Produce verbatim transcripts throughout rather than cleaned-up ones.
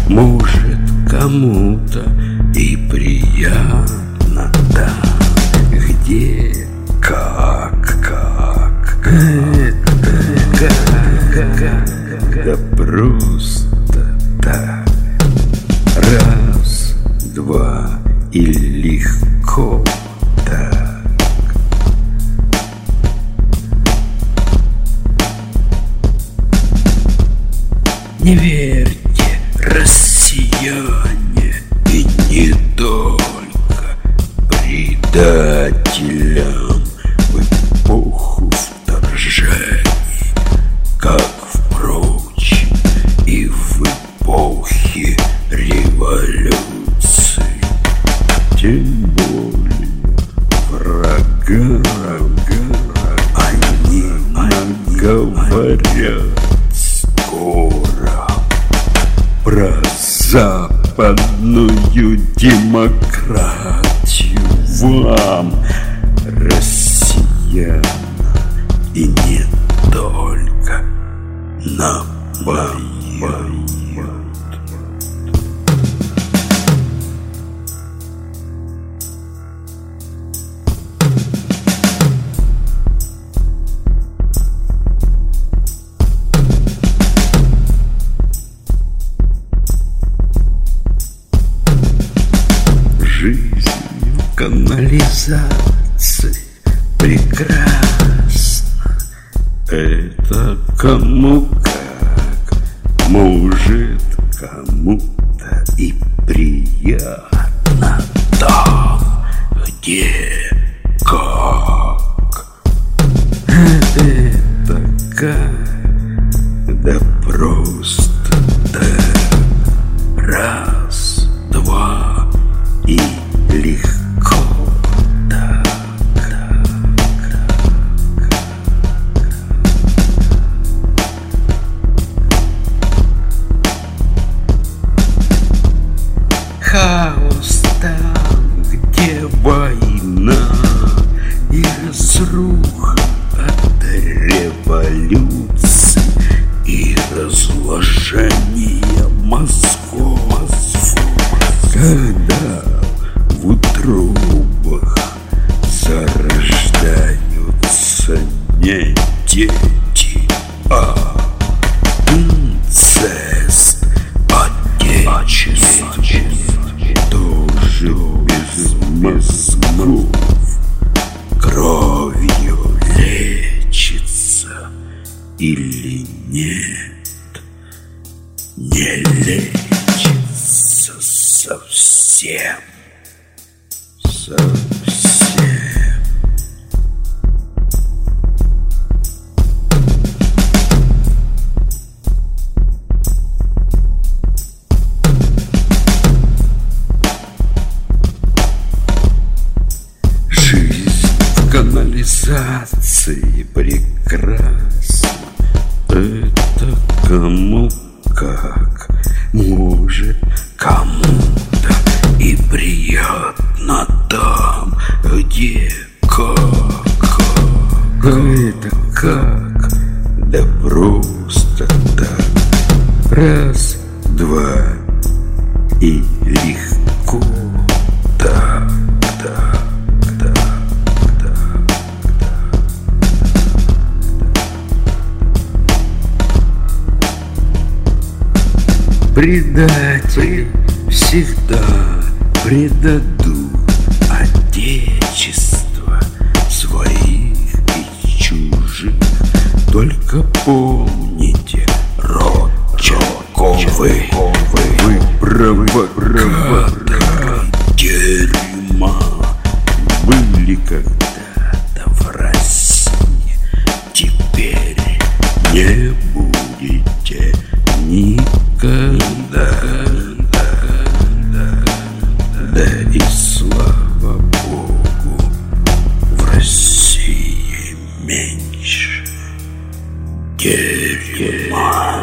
Может, кому-то и приятно там, где, как, как, это, как, как, да просто так. Раз, два и легко так. Не верьте, россияне, и не только предателям в эпоху вторжений, как, впрочем, и в эпохе революции. Тем более врагам они наговорят скоро про западную демократию вам, россиянам, и не только напоют. Жизнь в канализации прекрасна. Это кому как, может, кому-то и приятно там, где, как. Это как, да просто так. Раз, два и легко так, так, так. Хаос там, где война и разруха от революции и разложения мозгов. Когда в утробах зарождаются не дети, а инцест отечества, тоже без мозгов, кровью лечится или нет, не лечится совсем, совсем. Жизнь в канализации прекрасна. Это кому как, может, кому-то и приятно там, где, как, как. Это как, да просто так. Раз, два и легко так, так, так, так, так. Предатели всегда предадут отечество своих и чужих. Только помните, Родченковы, вы провокаторы дерьма, были когда-то в России, теперь не будете никогда. Да и слава Богу, в России меньше дерьма.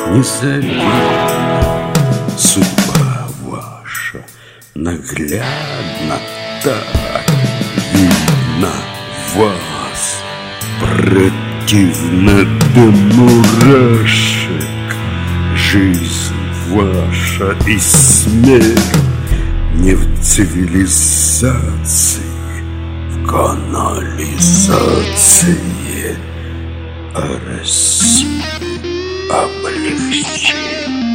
незавидна судьба ваша, наглядно так видно вас, противно до мурашек. Жизнь ваша и смерть не в цивилизации, в канализации, а России облегчение.